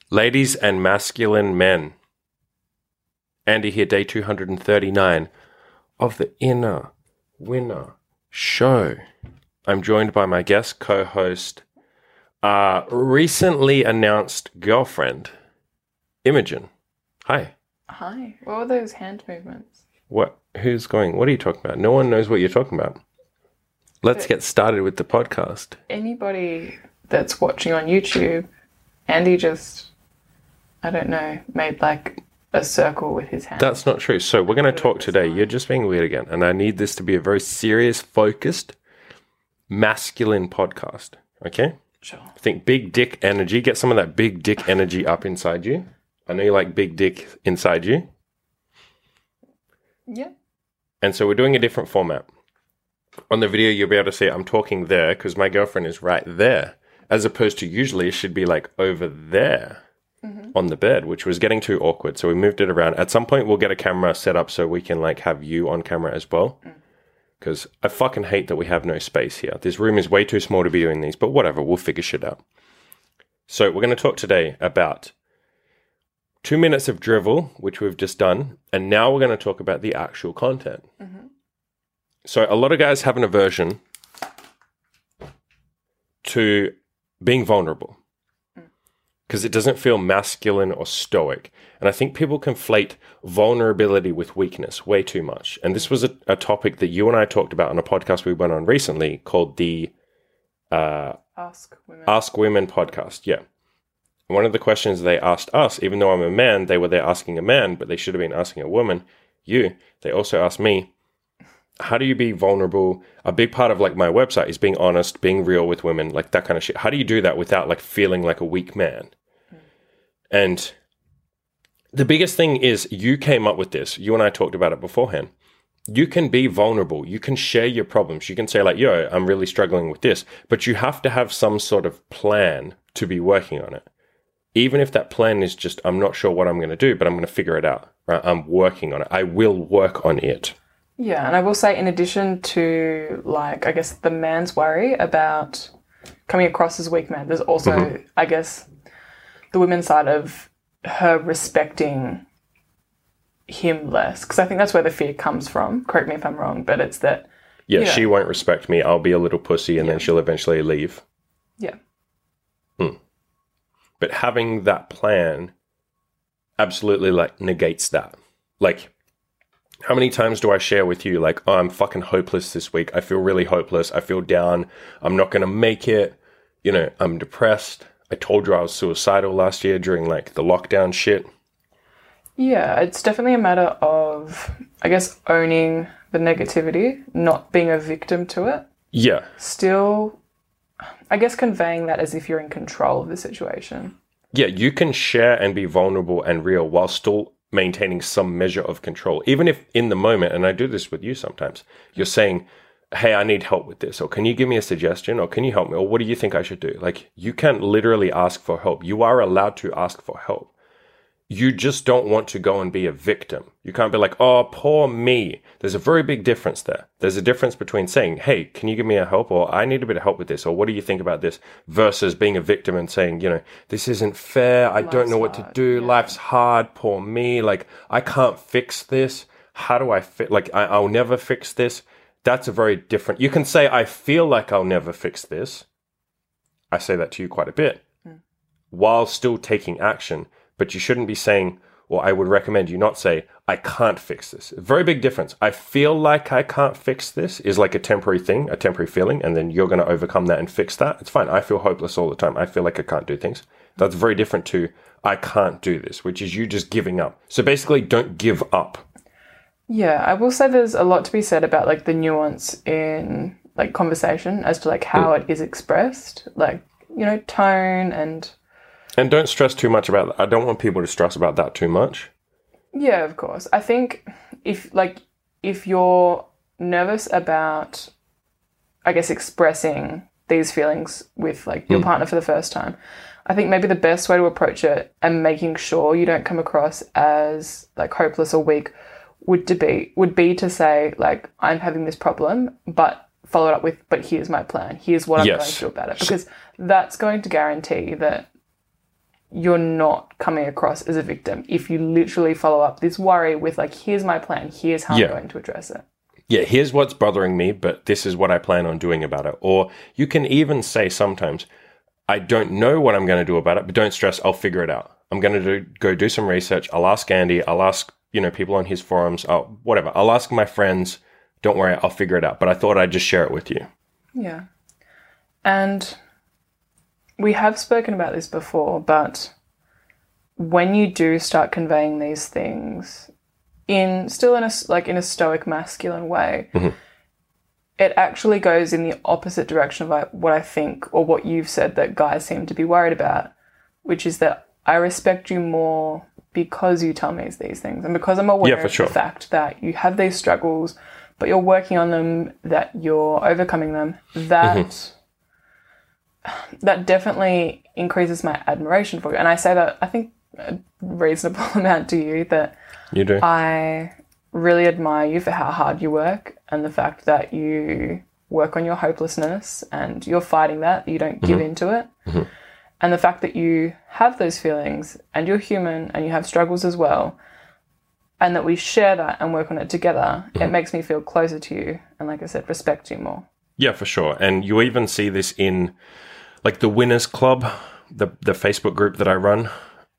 Ladies and masculine men. Andy here, day 239 of the Inner Winner Show. I'm joined by my guest co-host, recently announced girlfriend, Imogen. Hi. Hi. What were those hand movements? What are you talking about? No one knows what you're talking about. Let's get started with the podcast. Anybody that's watching on YouTube, Andy just, I don't know, made like a circle with his hand. That's not true. So we're going to talk today. You're just being weird again. And I need this to be a very serious, focused, masculine podcast. Okay? Sure. I think big dick energy. Get some of that big dick energy up inside you. I know you like big dick inside you. Yeah. And so we're doing a different format. On the video, you'll be able to see I'm talking there because my girlfriend is right there. As opposed to usually it should be like over there on the bed, which was getting too awkward. So we moved it around. At some point, we'll get a camera set up so we can like have you on camera as well. Because I fucking hate that we have no space here. This room is way too small to be doing these, but whatever, we'll figure shit out. So we're going to talk today about 2 minutes of drivel, which we've just done, and now we're going to talk about the actual content. So a lot of guys have an aversion to being vulnerable because it doesn't feel masculine or stoic. And I think people conflate vulnerability with weakness way too much. And this was a topic that you and I talked about on a podcast we went on recently called the Ask Women podcast. Yeah. One of the questions they asked us, even though I'm a man, they were there asking a man, but they should have been asking a woman. They also asked me, how do you be vulnerable? A big part of like my website is being honest, being real with women, like that kind of shit. How do you do that without like feeling like a weak man? And the biggest thing is you came up with this. You and I talked about it beforehand. You can be vulnerable. You can share your problems. You can say like, yo, I'm really struggling with this, but you have to have some sort of plan to be working on it. Even if that plan is just, I'm not sure what I'm going to do, but I'm going to figure it out. Right? I'm working on it. I will work on it. Yeah, and I will say in addition to like, I guess the man's worry about coming across as a weak man, there's also, I guess, the women's side of her respecting him less. Because I think that's where the fear comes from. Correct me if I'm wrong, but it's that... Yeah, she won't respect me. I'll be a little pussy and then she'll eventually leave. Yeah. But having that plan absolutely like negates that. Like, how many times do I share with you like, oh, I'm fucking hopeless this week. I feel really hopeless. I feel down. I'm not going to make it. You know, I'm depressed. I told you I was suicidal last year during like the lockdown shit. Yeah, it's definitely a matter of, I guess, owning the negativity, not being a victim to it. Yeah. Still, I guess, conveying that as if you're in control of the situation. Yeah, you can share and be vulnerable and real while still maintaining some measure of control. Even if in the moment, and I do this with you sometimes, you're saying, hey, I need help with this, or can you give me a suggestion, or can you help me, or what do you think I should do? Like, you can literally ask for help. You are allowed to ask for help. You just don't want to go and be a victim. You can't be like, oh, poor me. There's a very big difference there. There's a difference between saying, hey, can you give me a help? Or I need a bit of help with this. Or what do you think about this? Versus being a victim and saying, you know, this isn't fair. I don't know what to do. Life's hard. Poor me. Like, I can't fix this. How do I fix? Like, I'll never fix this. That's a very different. You can say, I feel like I'll never fix this. I say that to you quite a bit. While still taking action. But you shouldn't be saying, or I would recommend you not say, I can't fix this. A very big difference. I feel like I can't fix this is like a temporary thing, a temporary feeling, and then you're going to overcome that and fix that. It's fine. I feel hopeless all the time. I feel like I can't do things. That's very different to, I can't do this, which is you just giving up. So basically, don't give up. Yeah, I will say there's a lot to be said about like the nuance in like conversation as to like how it is expressed, like, you know, tone and... And don't stress too much about that. I don't want people to stress about that too much. Yeah, of course. I think if you're nervous about, I guess, expressing these feelings with like your partner for the first time, I think maybe the best way to approach it and making sure you don't come across as like hopeless or weak would be to say like, I'm having this problem, but follow it up with, but here's my plan. Here's what I'm going to do about it. Because that's going to guarantee that you're not coming across as a victim if you literally follow up this worry with like, here's my plan, here's how I'm going to address it. Yeah, here's what's bothering me, but this is what I plan on doing about it. Or you can even say sometimes, I don't know what I'm going to do about it, but don't stress, I'll figure it out. I'm going to go do some research. I'll ask Andy, I'll ask, people on his forums, whatever. I'll ask my friends. Don't worry, I'll figure it out. But I thought I'd just share it with you. Yeah. And we have spoken about this before, but when you do start conveying these things in a stoic masculine way, it actually goes in the opposite direction of like what I think or what you've said that guys seem to be worried about, which is that I respect you more because you tell me these things and because I'm aware of the fact that you have these struggles, but you're working on them, that you're overcoming them. That definitely increases my admiration for you. And I say that, I think, a reasonable amount to you, that you do. I really admire you for how hard you work and the fact that you work on your hopelessness and you're fighting that, you don't give into it. And the fact that you have those feelings and you're human and you have struggles as well, and that we share that and work on it together, it makes me feel closer to you and, like I said, respect you more. Yeah, for sure. And you even see this in like the Winners Club, the Facebook group that I run.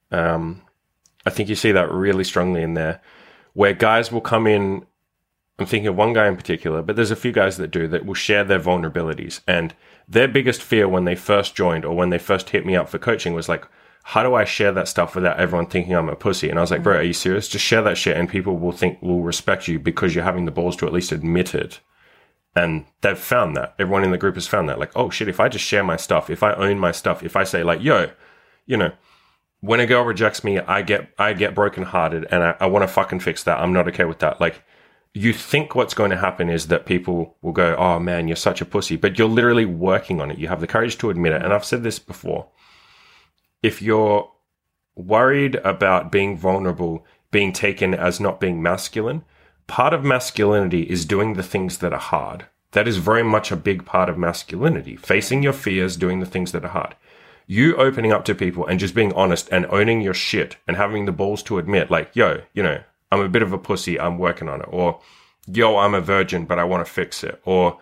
I think you see that really strongly in there, where guys will come in. I'm thinking of one guy in particular, but there's a few guys that will share their vulnerabilities. And their biggest fear when they first joined or when they first hit me up for coaching was like, how do I share that stuff without everyone thinking I'm a pussy? And I was like, bro, are you serious? Just share that shit and people will respect you because you're having the balls to at least admit it. And they've found that. Everyone in the group has found that. Like, oh shit, if I just share my stuff, if I own my stuff, if I say like, yo, when a girl rejects me, I get brokenhearted and I want to fucking fix that. I'm not okay with that. Like, you think what's going to happen is that people will go, oh man, you're such a pussy, but you're literally working on it. You have the courage to admit it. And I've said this before. If you're worried about being vulnerable, being taken as not being masculine, part of masculinity is doing the things that are hard. That is very much a big part of masculinity. Facing your fears, doing the things that are hard. You opening up to people and just being honest and owning your shit and having the balls to admit like, yo, I'm a bit of a pussy, I'm working on it. Or, yo, I'm a virgin, but I want to fix it. Or,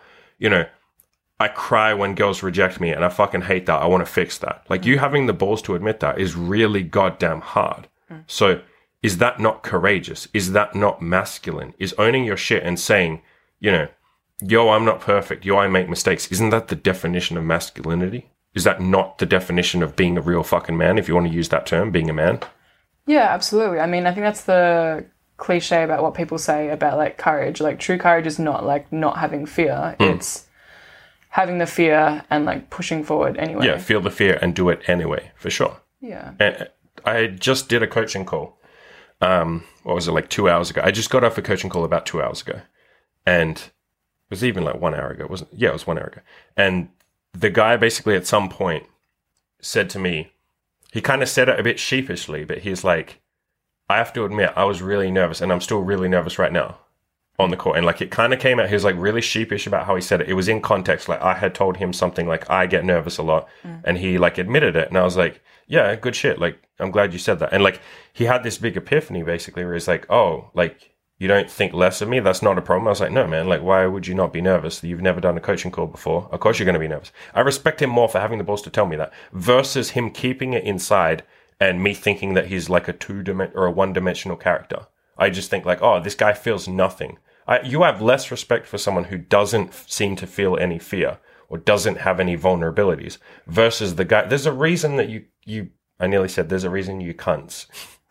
I cry when girls reject me and I fucking hate that. I want to fix that. Like, you having the balls to admit that is really goddamn hard. So is that not courageous? Is that not masculine? Is owning your shit and saying, yo, I'm not perfect. Yo, I make mistakes. Isn't that the definition of masculinity? Is that not the definition of being a real fucking man, if you want to use that term, being a man? Yeah, absolutely. I mean, I think that's the cliche about what people say about like courage. Like, true courage is not like not having fear. It's having the fear and like pushing forward anyway. Yeah, feel the fear and do it anyway, for sure. Yeah. And I just did a coaching call. What was it, like 2 hours ago? I just got off a coaching call about 2 hours ago. And it was even like 1 hour ago, wasn't it? Yeah, it was 1 hour ago. And the guy basically at some point said to me, he kind of said it a bit sheepishly, but he's like, I have to admit, I was really nervous and I'm still really nervous right now on the call. And like, it kind of came out, he was like really sheepish about how he said it. It was in context. Like, I had told him something like, I get nervous a lot. And he like admitted it. And I was like, yeah, good shit. Like, I'm glad you said that. And like, he had this big epiphany basically where he's like, oh, like, you don't think less of me? That's not a problem. I was like, no, man, like, why would you not be nervous? You've never done a coaching call before. Of course you're going to be nervous. I respect him more for having the balls to tell me that versus him keeping it inside and me thinking that he's like a one-dimensional character. I just think like, oh, this guy feels nothing. You have less respect for someone who doesn't seem to feel any fear or doesn't have any vulnerabilities versus the guy. There's a reason that I nearly said there's a reason you cunts.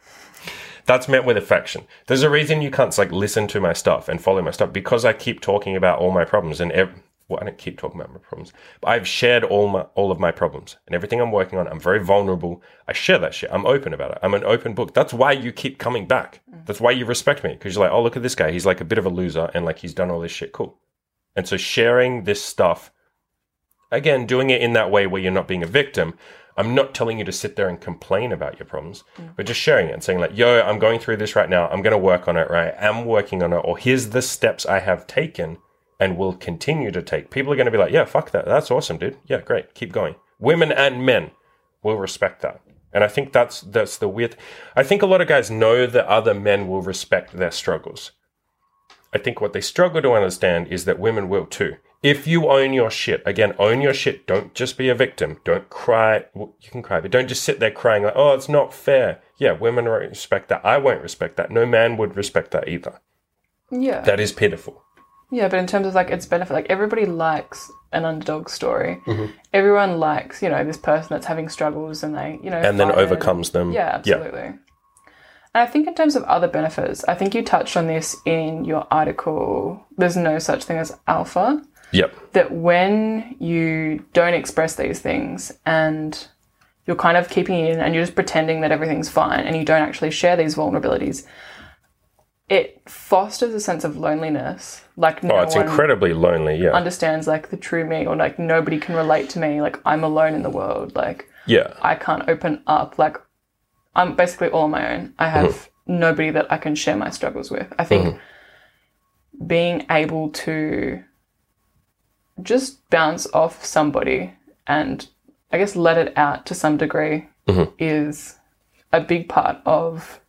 That's meant with affection. There's a reason you can't like listen to my stuff and follow my stuff because I keep talking about all my problems and I don't keep talking about my problems, but I've shared all of my problems and everything I'm working on. I'm very vulnerable. I share that shit. I'm open about it. I'm an open book. That's why you keep coming back. That's why you respect me because you're like, oh, look at this guy. He's like a bit of a loser and like he's done all this shit. Cool. And so sharing this stuff, again, doing it in that way where you're not being a victim. I'm not telling you to sit there and complain about your problems, but just sharing it and saying like, yo, I'm going through this right now. I'm going to work on it, right? I'm working on it. Or here's the steps I have taken and will continue to take. People are going to be like, yeah, fuck that. That's awesome, dude. Yeah, great. Keep going. Women and men will respect that. And I think that's the weird. I think a lot of guys know that other men will respect their struggles. I think what they struggle to understand is that women will too. If you own your shit, again, own your shit. Don't just be a victim. Don't cry. Well, you can cry, but don't just sit there crying like, oh, it's not fair. Yeah, women won't respect that. I won't respect that. No man would respect that either. Yeah. That is pitiful. Yeah, but in terms of like its benefit, like everybody likes an underdog story. Everyone likes, this person that's having struggles and they, and then overcomes them. Yeah, absolutely. Yeah. And I think in terms of other benefits, I think you touched on this in your article. There's no such thing as alpha. Yep. That when you don't express these things and you're kind of keeping it in and you're just pretending that everything's fine and you don't actually share these vulnerabilities, it fosters a sense of loneliness. Like it's incredibly lonely, yeah. Understands like the true me, or like nobody can relate to me. Like I'm alone in the world. Like I can't open up. Like I'm basically all on my own. I have nobody that I can share my struggles with. I think being able to just bounce off somebody and I guess let it out to some degree is a big part of,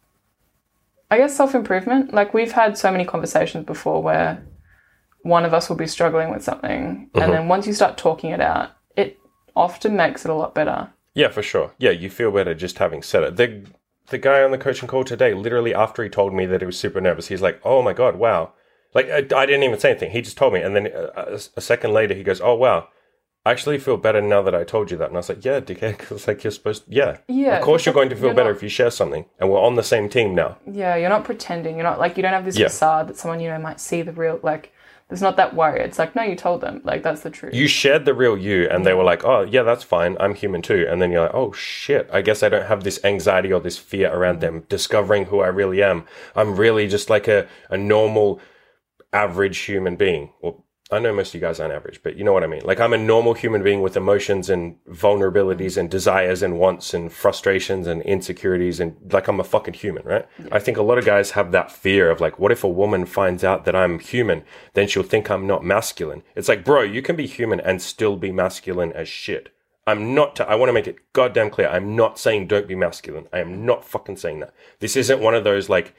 I guess, self-improvement. Like we've had so many conversations before where one of us will be struggling with something and then once you start talking it out, it often makes it a lot better. Yeah, for sure. Yeah, you feel better just having said it. The guy on the coaching call today, literally after he told me that he was super nervous, he's like, oh my God, wow. Like I didn't even say anything. He just told me. And then a second later, he goes, oh, wow. I actually feel better now that I told you that. And I was like, yeah, dickhead, because like you're supposed to, yeah. Of course you're going to feel better if you share something. And we're on the same team now. Yeah, you're not pretending. You're not like, you don't have this facade that someone, might see the real, like, there's not that worry. It's like, no, you told them. Like, that's the truth. You shared the real you and they were like, oh, yeah, that's fine. I'm human too. And then you're like, oh, shit. I guess I don't have this anxiety or this fear around them discovering who I really am. I'm really just like a normal, average human being. Well, I know most of you guys aren't average, but you know what I mean. Like I'm a normal human being with emotions and vulnerabilities and desires and wants and frustrations and insecurities and like I'm a fucking human, right? Yeah. I think a lot of guys have that fear of like, what if a woman finds out that I'm human? Then she'll think I'm not masculine. It's like, bro, you can be human and still be masculine as shit. I'm not, I want to make it goddamn clear. I'm not saying don't be masculine. I am not fucking saying that. This isn't one of those like,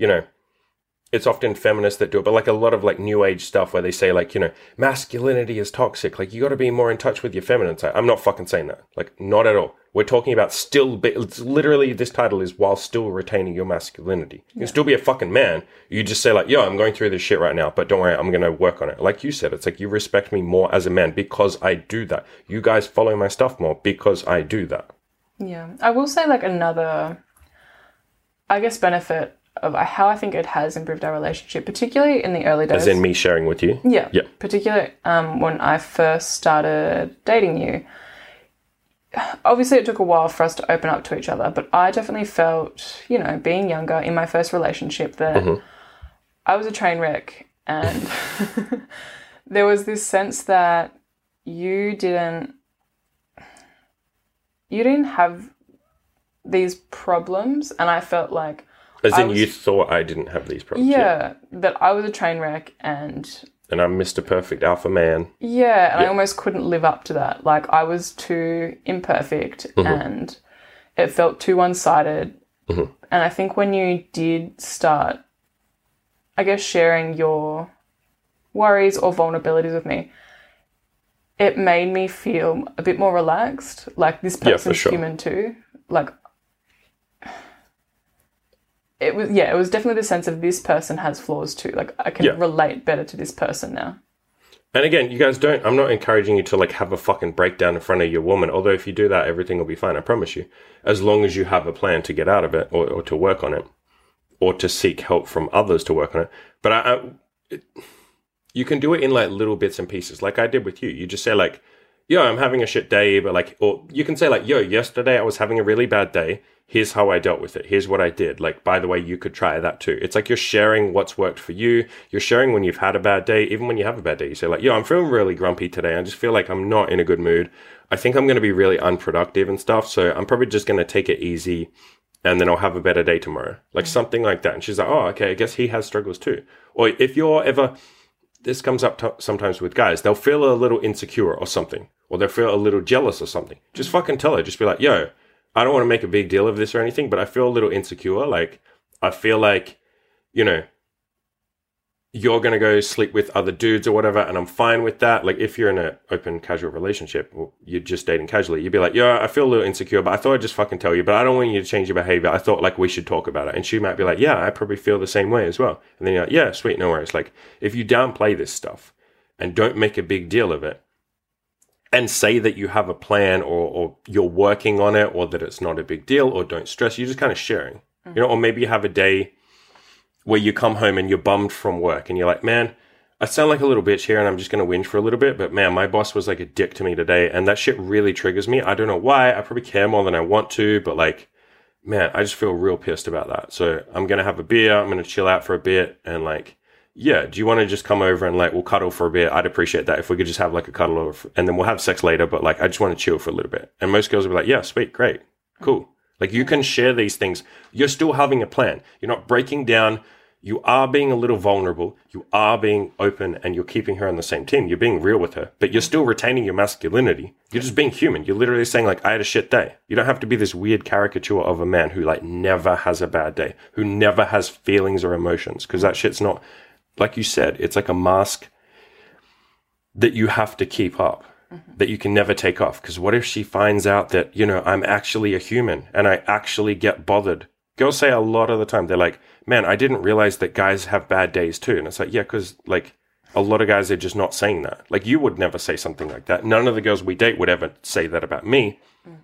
it's often feminists that do it, but like a lot of like new age stuff where they say like, masculinity is toxic. Like you got to be more in touch with your feminine side. I'm not fucking saying that. Like not at all. We're talking about it's literally this title is while still retaining your masculinity. You can still be a fucking man. You just say like, yo, I'm going through this shit right now, but don't worry, I'm going to work on it. Like you said, it's like you respect me more as a man because I do that. You guys follow my stuff more because I do that. Yeah. I will say like another, I guess, benefit of how I think it has improved our relationship, particularly in the early days. As in me sharing with you? Yeah. Particularly when I first started dating you. Obviously, it took a while for us to open up to each other, but I definitely felt, being younger in my first relationship that I was a train wreck and there was this sense that you didn't have these problems and I felt like As in you thought I didn't have these problems. Yeah, that I was a train wreck and I'm Mr. Perfect Alpha Man. Yeah, and I almost couldn't live up to that. Like I was too imperfect and it felt too one-sided. And I think when you did start, I guess, sharing your worries or vulnerabilities with me, it made me feel a bit more relaxed. Like this person's human too. Like it was definitely the sense of this person has flaws too. Like I can relate better to this person now. And again, you guys I'm not encouraging you to like have a fucking breakdown in front of your woman. Although if you do that, everything will be fine. I promise you. As long as you have a plan to get out of it or to work on it or to seek help from others to work on it. But you can do it in like little bits and pieces. Like I did with you. You just say like, yo, I'm having a shit day. But like, or you can say like, yo, yesterday I was having a really bad day. Here's how I dealt with it. Here's what I did. Like, by the way, you could try that too. It's like you're sharing what's worked for you. You're sharing when you've had a bad day. Even when you have a bad day, you say like, yo, I'm feeling really grumpy today. I just feel like I'm not in a good mood. I think I'm going to be really unproductive and stuff. So I'm probably just going to take it easy and then I'll have a better day tomorrow. Like something like that. And she's like, oh, okay, I guess he has struggles too. Or if you're ever, this comes up sometimes with guys, they'll feel a little insecure or something. Or they'll feel a little jealous or something. Just fucking tell her. Just be like, yo, I don't want to make a big deal of this or anything, but I feel a little insecure. Like, I feel like, you know, you're going to go sleep with other dudes or whatever, and I'm fine with that. Like, if you're in an open, casual relationship, or you're just dating casually, you'd be like, yeah, I feel a little insecure, but I thought I'd just fucking tell you, but I don't want you to change your behavior. I thought, like, we should talk about it. And she might be like, yeah, I probably feel the same way as well. And then you're like, yeah, sweet, no worries. Like, if you downplay this stuff and don't make a big deal of it, and say that you have a plan or you're working on it, or that it's not a big deal, or don't stress, you're just kind of sharing, you know, or maybe you have a day where you come home and you're bummed from work and you're like, man, I sound like a little bitch here and I'm just going to whinge for a little bit, but man, my boss was like a dick to me today and that shit really triggers me. I don't know why. I probably care more than I want to, but like, man, I just feel real pissed about that. So I'm going to have a beer. I'm going to chill out for a bit and like, yeah, do you want to just come over and like, we'll cuddle for a bit? I'd appreciate that if we could just have like a cuddle over, and then we'll have sex later, but like, I just want to chill for a little bit. And most girls will be like, yeah, sweet, great, cool. Like you can share these things. You're still having a plan. You're not breaking down. You are being a little vulnerable. You are being open and you're keeping her on the same team. You're being real with her, but you're still retaining your masculinity. You're just being human. You're literally saying like, I had a shit day. You don't have to be this weird caricature of a man who like never has a bad day, who never has feelings or emotions. Cause that shit's not, like you said, it's like a mask that you have to keep up, that you can never take off. Cause what if she finds out that, you know, I'm actually a human and I actually get bothered? Girls say a lot of the time, they're like, man, I didn't realize that guys have bad days too. And it's like, yeah, because like a lot of guys are just not saying that. Like you would never say something like that. None of the girls we date would ever say that about me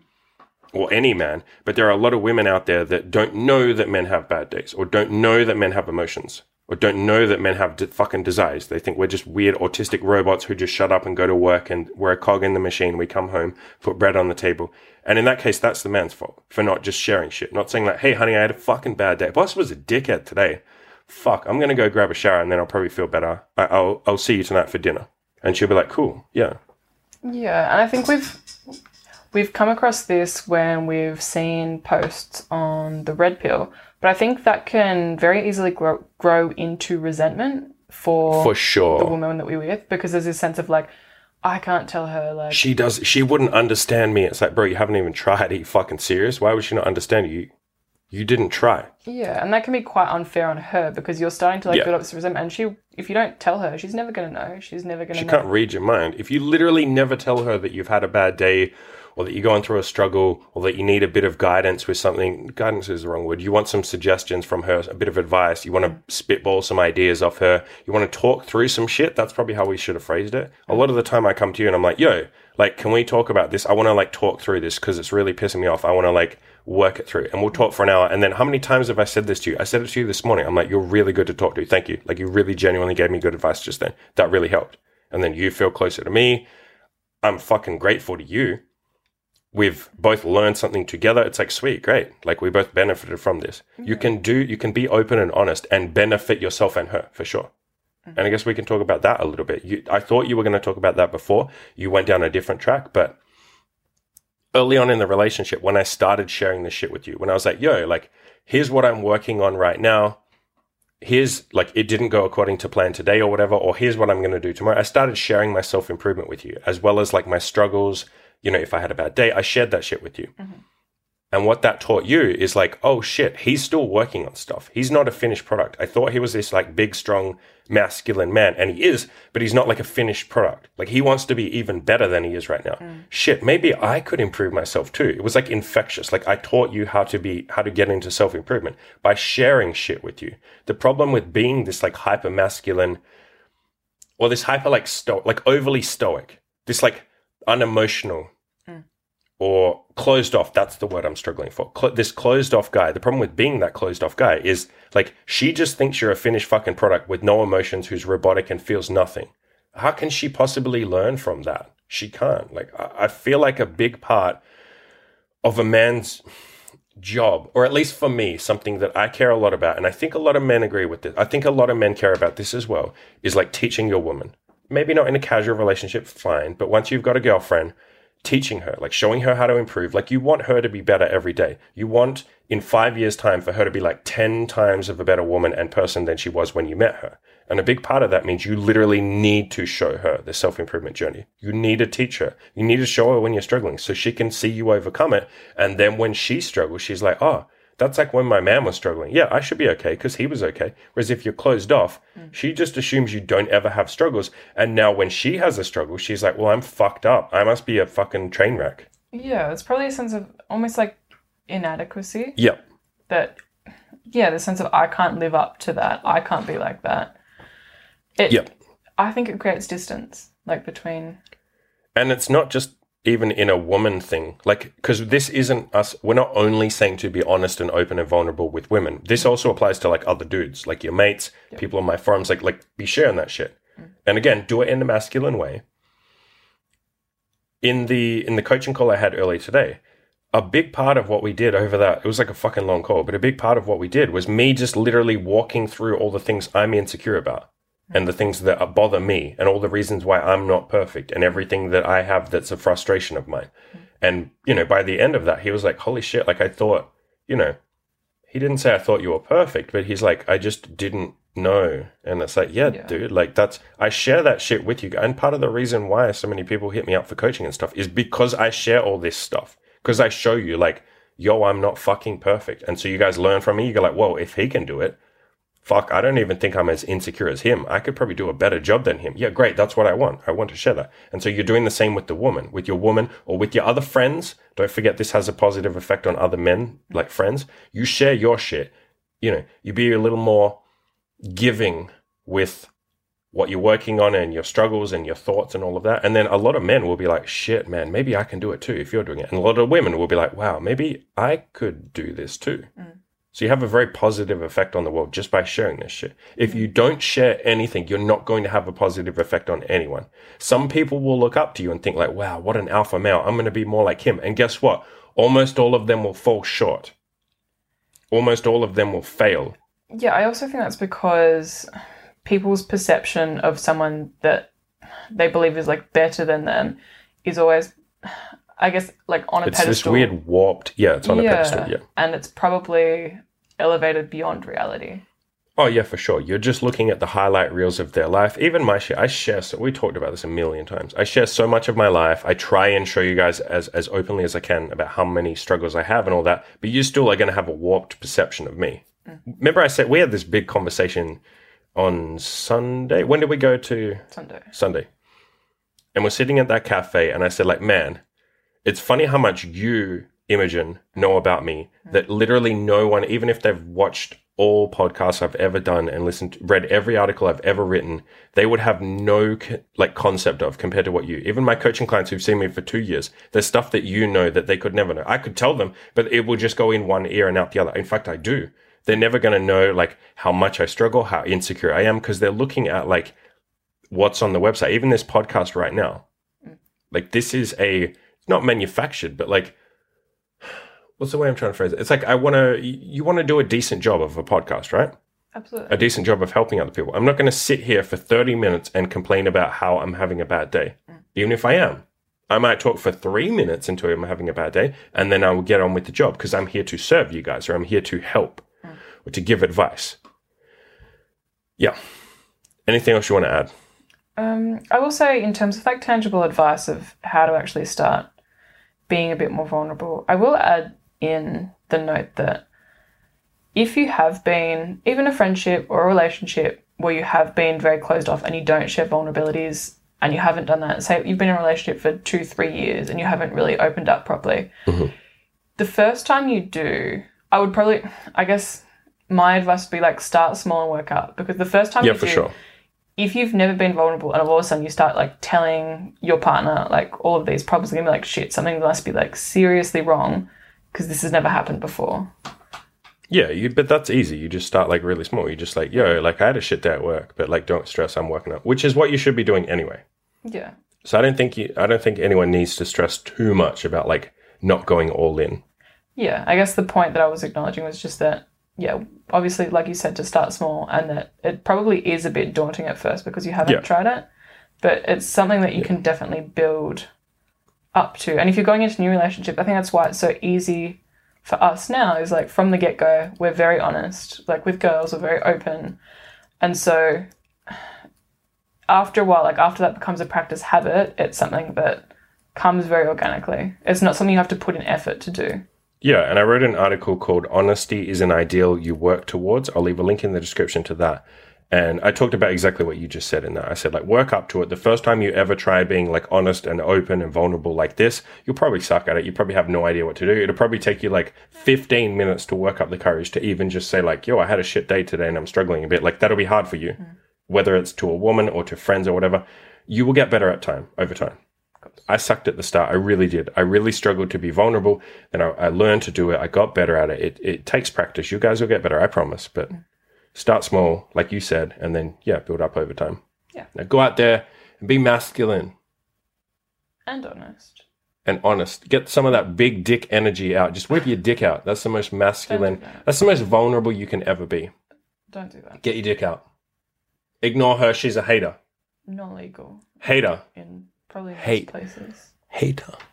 or any man. But there are a lot of women out there that don't know that men have bad days or don't know that men have emotions or don't know that men have fucking desires. They think we're just weird autistic robots who just shut up and go to work and we're a cog in the machine. We come home, put bread on the table. And in that case, that's the man's fault for not just sharing shit. Not saying like, hey, honey, I had a fucking bad day. Boss was a dickhead today. Fuck, I'm going to go grab a shower and then I'll probably feel better. I'll see you tonight for dinner. And she'll be like, cool, yeah. Yeah, and I think we've come across this when we've seen posts on the red pill, but I think that can very easily grow into resentment for sure the woman that we're with, because there's this sense of like, I can't tell her like she wouldn't understand me. It's like, bro, you haven't even tried. Are you fucking serious? Why would she not understand you? You didn't try. Yeah, and that can be quite unfair on her because you're starting to like build up this resentment, and if you don't tell her, she's never going to know. She's never going to know. She can't read your mind. If you literally never tell her that you've had a bad day or that you're going through a struggle or that you need a bit of guidance with something, guidance is the wrong word. You want some suggestions from her, a bit of advice. You want to spitball some ideas off her. You want to talk through some shit. That's probably how we should have phrased it. A lot of the time I come to you and I'm like, yo, like, can we talk about this? I want to like talk through this because it's really pissing me off. I want to like work it through and we'll talk for an hour. And then how many times have I said this to you? I said it to you this morning. I'm like, you're really good to talk to. Thank you. Like you really genuinely gave me good advice just then. That really helped. And then you feel closer to me. I'm fucking grateful to you. We've both learned something together. It's like, sweet, great. Like we both benefited from this. Mm-hmm. You can be open and honest and benefit yourself and her for sure. Mm-hmm. And I guess we can talk about that a little bit. I thought you were going to talk about that before. You went down a different track, but early on in the relationship, when I started sharing this shit with you, when I was like, yo, like, here's what I'm working on right now. Here's like, it didn't go according to plan today or whatever, or here's what I'm going to do tomorrow. I started sharing my self-improvement with you as well as like my struggles. You know, if I had a bad day, I shared that shit with you. Mm-hmm. And what that taught you is like, oh shit, he's still working on stuff. He's not a finished product. I thought he was this like big, strong, masculine man, and he is, but he's not like a finished product. Like he wants to be even better than he is right now. Shit, maybe I could improve myself too. It was like infectious. Like I taught you how to get into self-improvement by sharing shit with you. The problem with being this like hyper masculine or this hyper like overly stoic, this like unemotional or closed off. That's the word I'm struggling for. This closed off guy. The problem with being that closed off guy is like, she just thinks you're a finished fucking product with no emotions, who's robotic and feels nothing. How can she possibly learn from that? She can't. Like, I feel like a big part of a man's job, or at least for me, something that I care a lot about, and I think a lot of men agree with this. I think a lot of men care about this as well, is like teaching your woman. Maybe not in a casual relationship, fine. But once you've got a girlfriend, teaching her, like showing her how to improve. Like you want her to be better every day. You want, in 5 years' time for her to be like 10 times of a better woman and person than she was when you met her. And a big part of that means you literally need to show her the self-improvement journey. You need to teach her. You need to show her when you're struggling so she can see you overcome it. And then when she struggles, she's like, oh, that's like when my man was struggling. Yeah, I should be okay because he was okay. Whereas if you're closed off, she just assumes you don't ever have struggles. And now when she has a struggle, she's like, well, I'm fucked up. I must be a fucking train wreck. Yeah, it's probably a sense of almost like inadequacy. Yeah. That, the sense of I can't live up to that. I can't be like that. I think it creates distance, like between. And it's not just even in a woman thing, like, because this isn't us. We're not only saying to be honest and open and vulnerable with women. This also applies to like other dudes, like your mates, people on my forums, like be sharing that shit. And again, do it in a masculine way. In the coaching call I had earlier today, a big part of what we did over that, it was like a fucking long call, but a big part of what we did was me just literally walking through all the things I'm insecure about and the things that bother me and all the reasons why I'm not perfect and everything that I have that's a frustration of mine. And, by the end of that, he was like, holy shit, like I thought, he didn't say I thought you were perfect, but he's like, I just didn't know. And it's like, yeah, dude, like I share that shit with you. And part of the reason why so many people hit me up for coaching and stuff is because I share all this stuff. Because I show you like, yo, I'm not fucking perfect. And so you guys learn from me. You go like, whoa, if he can do it, fuck, I don't even think I'm as insecure as him. I could probably do a better job than him. Yeah, great. That's what I want. I want to share that. And so you're doing the same with the woman, with your woman or with your other friends. Don't forget this has a positive effect on other men, like friends. You share your shit. You be a little more giving with what you're working on and your struggles and your thoughts and all of that. And then a lot of men will be like, shit, man, maybe I can do it too if you're doing it. And a lot of women will be like, wow, maybe I could do this too. So you have a very positive effect on the world just by sharing this shit. If you don't share anything, you're not going to have a positive effect on anyone. Some people will look up to you and think like, wow, what an alpha male. I'm going to be more like him. And guess what? Almost all of them will fall short. Almost all of them will fail. Yeah, I also think that's because people's perception of someone that they believe is like better than them is always, I guess, like on a pedestal. It's this weird warped, it's on a pedestal, and it's probably elevated beyond reality. Oh yeah, for sure. You're just looking at the highlight reels of their life. Even my shit, I share, so we talked about this a million times. I share so much of my life. I try and show you guys as openly as I can about how many struggles I have and all that, but you still are going to have a warped perception of me. Remember I said, we had this big conversation on Sunday. When did we go to? Sunday. And we're sitting at that cafe and I said like, man, it's funny how much you, Imogen, know about me that literally no one, even if they've watched all podcasts I've ever done and read every article I've ever written, they would have no concept of compared to what you, even my coaching clients who've seen me for 2 years, there's stuff that you know that they could never know. I could tell them, but it will just go in one ear and out the other. In fact, I do. They're never going to know like how much I struggle, how insecure I am, because they're looking at like what's on the website. Even this podcast right now, like this is not manufactured, but like, what's the way I'm trying to phrase it? It's like you want to do a decent job of a podcast, right? Absolutely. A decent job of helping other people. I'm not going to sit here for 30 minutes and complain about how I'm having a bad day, even if I am. I might talk for 3 minutes until I'm having a bad day, and then I will get on with the job because I'm here to serve you guys, or I'm here to help or to give advice. Yeah. Anything else you want to add? I will say in terms of like tangible advice of how to actually start being a bit more vulnerable, I will add in the note that if you have been, even a friendship or a relationship where you have been very closed off and you don't share vulnerabilities and you haven't done that, say you've been in a relationship for 2-3 years and you haven't really opened up properly, the first time you do, I would probably, I guess my advice would be like start small and work up, because the first time you do, sure. If you've never been vulnerable and all of a sudden you start like telling your partner like all of these problems, are going to be like, shit, something must be like seriously wrong because this has never happened before. Yeah, but that's easy. You just start like really small. You just like, yo, like I had a shit day at work, but like don't stress, I'm working up, which is what you should be doing anyway. Yeah. So I don't think anyone needs to stress too much about like not going all in. Yeah, I guess the point that I was acknowledging was just that, yeah, obviously, like you said, to start small, and that it probably is a bit daunting at first because you haven't tried it, but it's something that you can definitely build up to. And if you're going into a new relationship, I think that's why it's so easy for us now is like from the get-go, we're very honest. Like with girls, we're very open. And so after a while, like after that becomes a practice habit, it's something that comes very organically. It's not something you have to put in effort to do. Yeah, and I wrote an article called Honesty is an Ideal You Work Towards. I'll leave a link in the description to that. And I talked about exactly what you just said in that. I said, like, work up to it. The first time you ever try being, like, honest and open and vulnerable like this, you'll probably suck at it. You probably have no idea what to do. It'll probably take you, like, 15 minutes to work up the courage to even just say, like, yo, I had a shit day today and I'm struggling a bit. Like, that'll be hard for you. Whether it's to a woman or to friends or whatever. You will get better at time, over time. I sucked at the start. I really did. I really struggled to be vulnerable. And I learned to do it. I got better at it. It takes practice. You guys will get better, I promise. But start small, like you said, and then, build up over time. Yeah. Now go out there and be masculine. And honest. And honest. Get some of that big dick energy out. Just whip your dick out. That's the most masculine. That's the most vulnerable you can ever be. Don't do that. Get your dick out. Ignore her. She's a hater. Not legal. Hater. In probably most Hate. places. Hater.